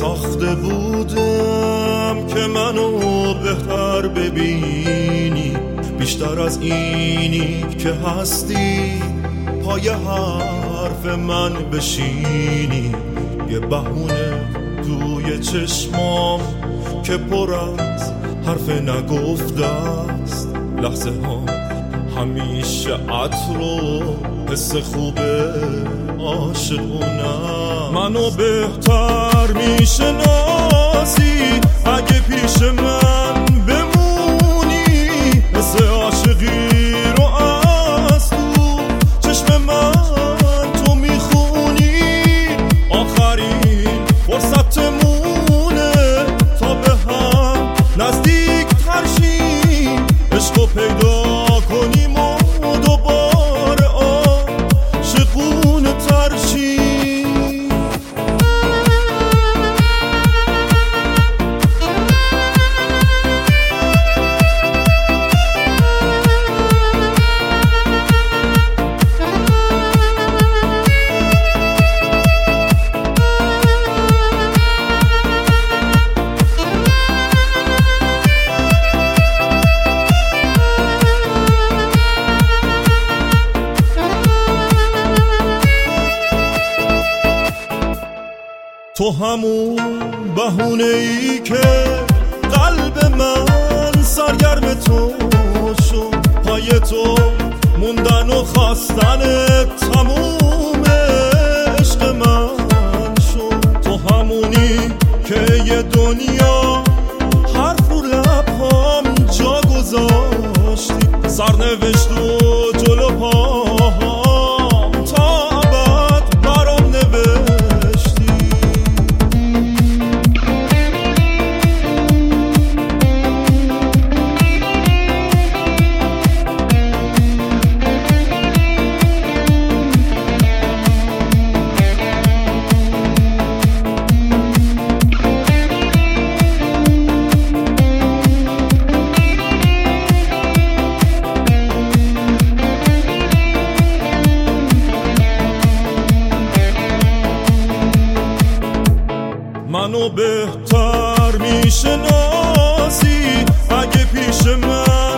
ساخته بودم که منو بهتر ببینی، بیشتر از اینی که هستی پای حرف من بشینی. یه بهونه توی چشمام که پر از حرف نگفته است، لحظه ها همیشه عطر و حس خوبه عاشقونم. منو بهتر میشناسی اگه پیش من بمونی، حس عاشقی رو از تو چشم من تو میخونی. آخرین فرصت مونه تا به هم نزدیک تر شیم، عشقو پیدا کنیم و دوباره عاشقونه تر شیم. تو همون بهونه ای که قلب من سرگرم تو شد، پای تو موندن و خواستن تموم عشق من شد. تو همونی که یه دنیا حرف رو لبهام جا گذاشتی، سرنوشت و جلو پاهام تا ابد برام نوشتی. منو بهتر میشناسی اگه پیش من